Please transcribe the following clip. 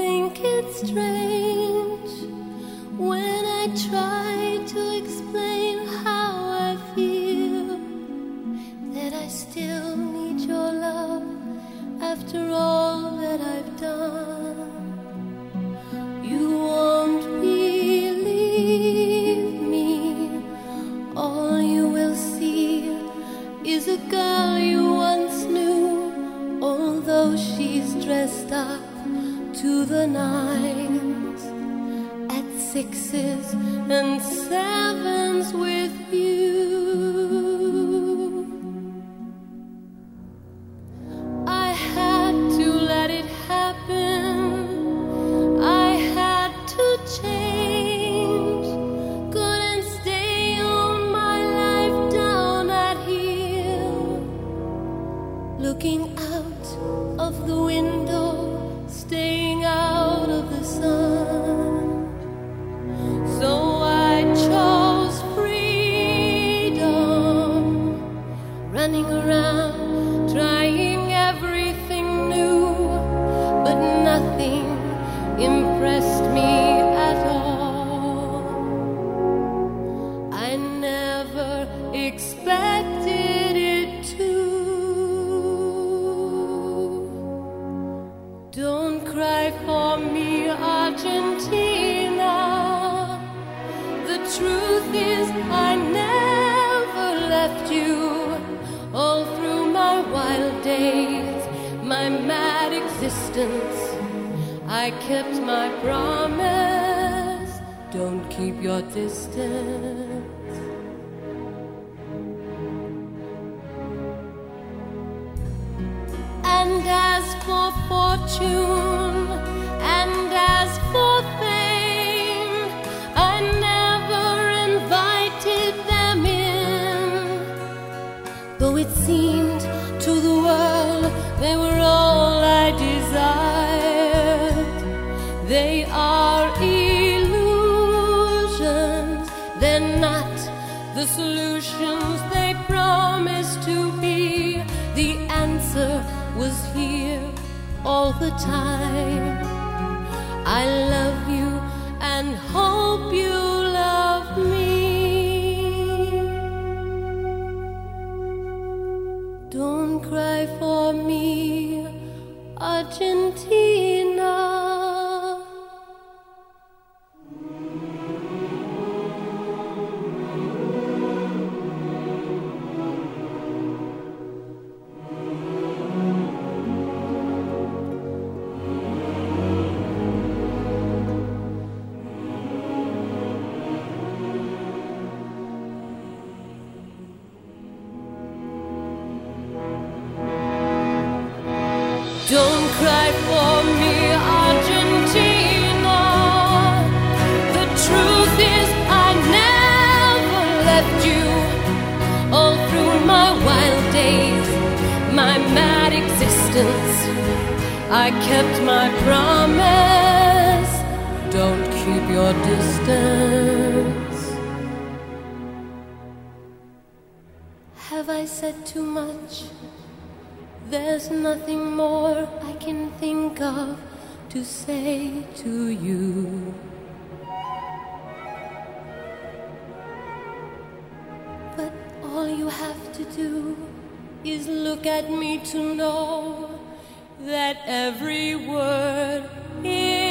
think it's strange when I try to explain how I feel, that I still need your love after all that I've done. You won't believe me. All you will see is a girl you once knew, although she's dressed up to the nines, at sixes and sevens with you. I had to let it happen. I had to change. Couldn't stay on my life down at heel, looking out of the window, staying out of the sun. So I chose freedom, running around, trying everything new, but nothing impressed me at all. I never expected it to. Don't cry for me, Argentina. The truth is I never left you. All through my wild days, my mad existence, I kept my promise. Don't keep your distance. And as for fortune, and as for fame, I never invited them in, though it seemed to the world they were all I desired. They are illusions, they're not the solutions they promised to be. The answer was here all the time. I love you and hope you love me. Don't cry for me, Argentina. Don't cry for me, Argentina. The truth is I never left you. All through my wild days, my mad existence, I kept my promise. Don't keep your distance. Have I said too much? There's nothing more I can think of to say to you. But all you have to do is look at me to know that every word is